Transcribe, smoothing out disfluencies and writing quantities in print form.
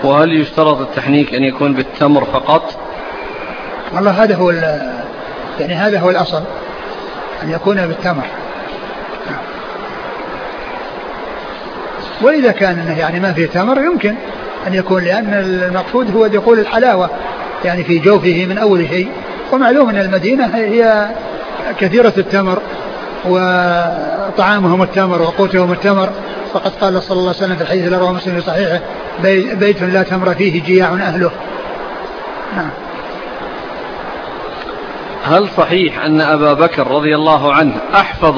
وهل يشترط التحنيك أن يكون بالتمر فقط؟ والله هذا هو الأصل أن يكون بالتمر. وإذا كان يعني ما فيه تمر يمكن أن يكون، لأن المقصود هو دخول الحلاوة يعني في جوفه من أول شيء. ومعلوم أن المدينة هي كثيرة التمر وطعامهم التمر وقوتهم التمر، فقد قال صلى الله عليه وسلم في الحديث الذي رواه مسلم في صحيحه: بيت لا تمر فيه جياع أهله. نعم. هل صحيح أن أبا بكر رضي الله عنه أحفظ